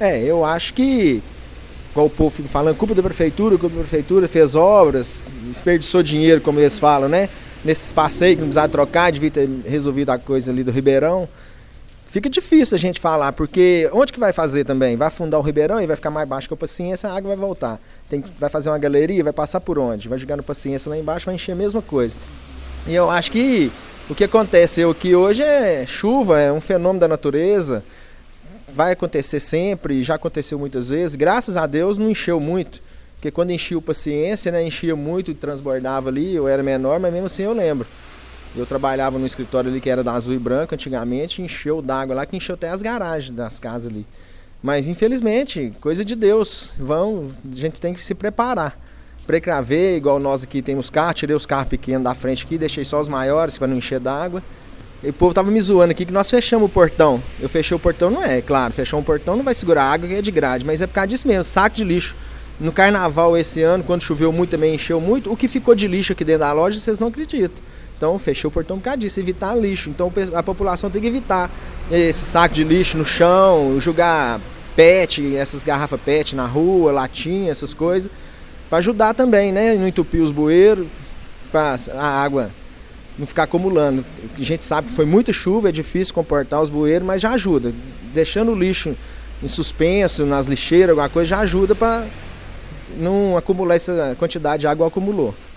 Eu acho que, igual o povo fica falando, culpa da prefeitura fez obras, desperdiçou dinheiro, como eles falam, né? Nesses passeios que não precisava trocar, devia ter resolvido a coisa ali do Ribeirão. Fica difícil a gente falar, porque onde que vai fazer também? Vai afundar o Ribeirão e vai ficar mais baixo que o Paciência, a água vai voltar. Vai fazer uma galeria, vai passar por onde? Vai jogar no Paciência lá embaixo, vai encher a mesma coisa. E eu acho que o que aconteceu aqui hoje é chuva, é um fenômeno da natureza, vai acontecer sempre, já aconteceu muitas vezes. Graças a Deus não encheu muito, porque quando enchia o Paciência, né, enchia muito e transbordava ali, eu era menor, mas mesmo assim eu lembro. Eu trabalhava no escritório ali que era da Azul e Branco antigamente, encheu d'água lá, que encheu até as garagens das casas ali. Mas infelizmente, coisa de Deus, a gente tem que se preparar. Precaver, igual nós aqui temos carros, tirei os carros pequenos da frente aqui, deixei só os maiores para não encher d'água. E o povo tava me zoando aqui que nós fechamos o portão. Eu fechei o portão, não é, claro, fechar um portão não vai segurar água que é de grade, mas é por causa disso mesmo, saco de lixo. No carnaval esse ano, quando choveu muito também encheu muito, o que ficou de lixo aqui dentro da loja, vocês não acreditam. Então fechei o portão por causa disso, evitar lixo. Então a população tem que evitar esse saco de lixo no chão, jogar PET, essas garrafas PET na rua, latinha, essas coisas, para ajudar também, né? Não entupir os bueiros, para a água não ficar acumulando. A gente sabe que foi muita chuva, é difícil comportar os bueiros, mas já ajuda. Deixando o lixo em suspenso, nas lixeiras, alguma coisa, já ajuda para não acumular essa quantidade de água que acumulou.